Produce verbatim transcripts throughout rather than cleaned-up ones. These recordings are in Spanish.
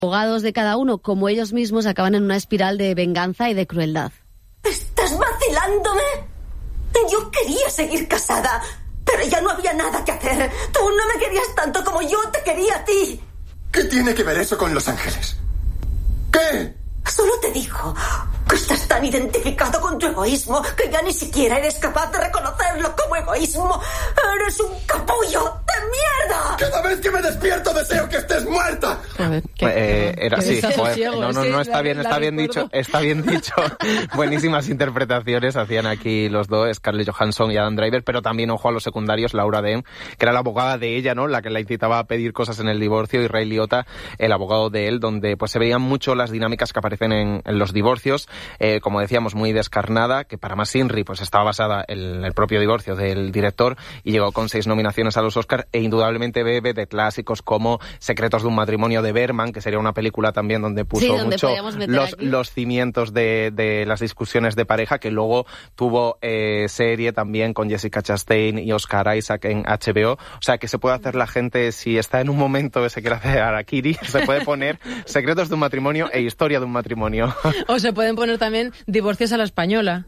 abogados de cada uno, como ellos mismos, acaban en una espiral de venganza y de crueldad. ¿Estás vacilándome? Yo quería seguir casada, pero ya no había nada que hacer. Tú no me querías tanto como yo te quería a ti. ¿Qué tiene que ver eso con Los Ángeles? ¿Qué? Solo te digo que estás tan identificado con tu egoísmo que ya ni siquiera eres capaz de reconocerlo como egoísmo. ¡Eres un capullo de mierda! Cada vez que me despierto deseo que estés muerta. A ver, ¿qué? Eh, era así, joder, ciego, no, no, sí, no, está la, bien, está bien recuerdo. dicho, está bien dicho. Buenísimas interpretaciones hacían aquí los dos, Scarlett Johansson y Adam Driver, pero también, ojo a los secundarios, Laura Dern, que era la abogada de ella, ¿no? La que la incitaba a pedir cosas en el divorcio, y Ray Liotta, el abogado de él, donde pues se veían mucho las dinámicas que aparecen en, en los divorcios, eh, como decíamos, muy descarnada, que para más Inri pues estaba basada en el propio divorcio del director, y llegó con seis nominaciones a los Oscar, e indudablemente bebe de clásicos como Secretos de un matrimonio de Berman, que sería una película también donde puso sí, donde mucho los, los cimientos de, de las discusiones de pareja, que luego tuvo eh, serie también con Jessica Chastain y Oscar Isaac en H B O. O sea, que se puede hacer la gente, si está en un momento que se quiere hacer harakiri, se puede poner Secretos de un matrimonio e Historia de un matrimonio. O se pueden poner también Divorcios a la española.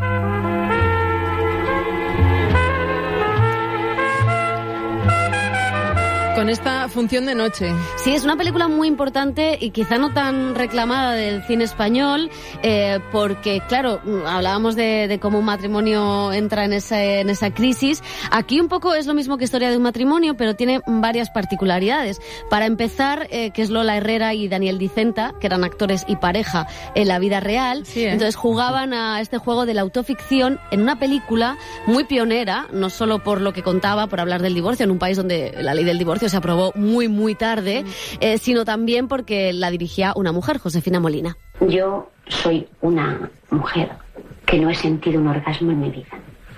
Con esta función de noche. Sí, es una película muy importante y quizá no tan reclamada del cine español, eh, porque, claro, hablábamos de, de cómo un matrimonio entra en esa, en esa crisis. Aquí un poco es lo mismo que Historia de un matrimonio, pero tiene varias particularidades. Para empezar, eh, que es Lola Herrera y Daniel Dicenta, que eran actores y pareja en la vida real. Sí, ¿eh? Entonces jugaban a este juego de la autoficción en una película muy pionera, no solo por lo que contaba, por hablar del divorcio, en un país donde la ley del divorcio se aprobó muy, muy tarde, eh, sino también porque la dirigía una mujer, Josefina Molina. Yo soy una mujer que no he sentido un orgasmo en mi vida.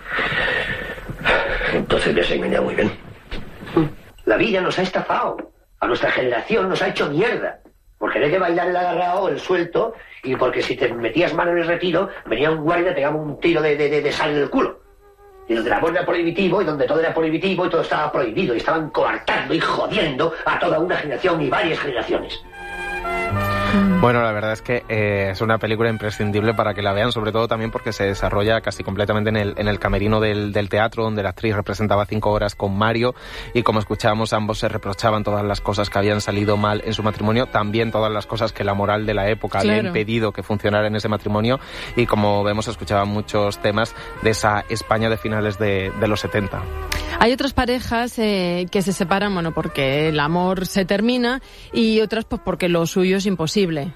Entonces me has engañado muy bien. La vida nos ha estafado. A nuestra generación nos ha hecho mierda. Por querer que bailar el agarrado o el suelto, y porque si te metías mano en el retiro, venía un guardia y te pegaba un tiro de, de, de, de sal en el culo. Y donde el amor era prohibitivo, y donde todo era prohibitivo, y todo estaba prohibido, y estaban coartando y jodiendo a toda una generación y varias generaciones. Bueno, la verdad es que eh, es una película imprescindible para que la vean, sobre todo también porque se desarrolla casi completamente en el, en el camerino del, del teatro, donde la actriz representaba cinco horas con Mario, y como escuchábamos, ambos se reprochaban todas las cosas que habían salido mal en su matrimonio, también todas las cosas que la moral de la época claro. había impedido que funcionara en ese matrimonio, y como vemos, escuchaban muchos temas de esa España de finales de, de los setenta. Hay otras parejas eh, que se separan, bueno, porque el amor se termina, y otras pues porque lo suyo es imposible.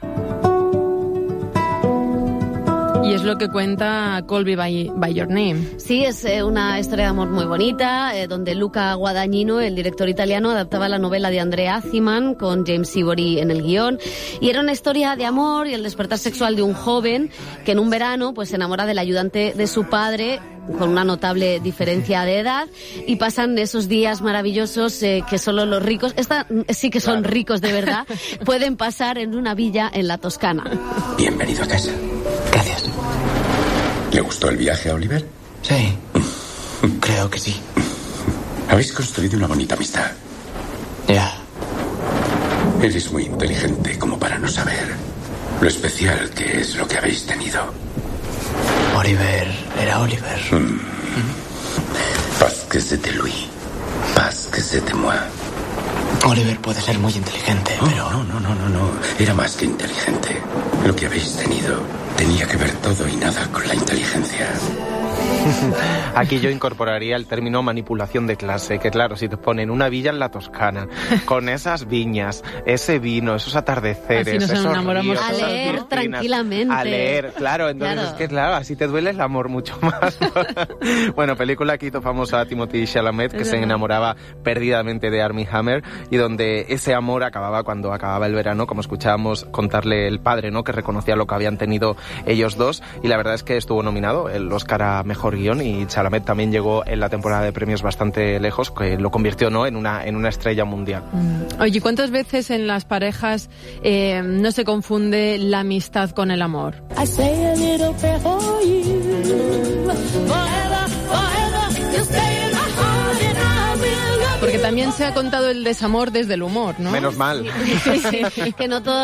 Y es lo que cuenta Call Me by, by Your Name. Sí, es eh, una historia de amor muy bonita, eh, donde Luca Guadagnino, el director italiano, adaptaba la novela de Andrea Aziman con James Ivory en el guión. Y era una historia de amor y el despertar sexual de un joven que en un verano pues se enamora del ayudante de su padre, con una notable diferencia de edad, y pasan esos días maravillosos eh, que solo los ricos, esta sí que son claro. ricos de verdad, pueden pasar en una villa en la Toscana. Bienvenido a casa. Gracias. ¿Le gustó el viaje a Oliver? Sí, creo que sí. Habéis construido una bonita amistad. Ya. Eres muy inteligente como para no saber lo especial que es lo que habéis tenido. Oliver era Oliver. Mm. Parce que c'était lui. Parce que c'était moi. Oliver puede ser muy inteligente, oh, pero... No, no, no, no, no. Era más que inteligente. Lo que habéis tenido tenía que ver todo y nada con la inteligencia. Aquí yo incorporaría el término manipulación de clase, que claro, si te ponen una villa en la Toscana, con esas viñas, ese vino, esos atardeceres, así nos esos enamoramos ríos, a esas leer piscinas, tranquilamente. A leer, claro, entonces claro. es que claro, así te duele el amor mucho más. Bueno, película que hizo famosa a Timothée Chalamet, que se enamoraba perdidamente de Armie Hammer, y donde ese amor acababa cuando acababa el verano, como escuchábamos contarle el padre, ¿no?, que reconocía lo que habían tenido ellos dos, y la verdad es que estuvo nominado el Oscar a Mejor Guión, y Chalamet también llegó en la temporada de premios bastante lejos, que lo convirtió, ¿no?, en una en una estrella mundial. Mm. Oye, ¿cuántas veces en las parejas eh, no se confunde la amistad con el amor? I say a little prayer for you. Forever, forever, you stay in my heart and I will love you. Porque también se ha contado el desamor desde el humor, ¿no? Menos mal. Sí, sí, que no todo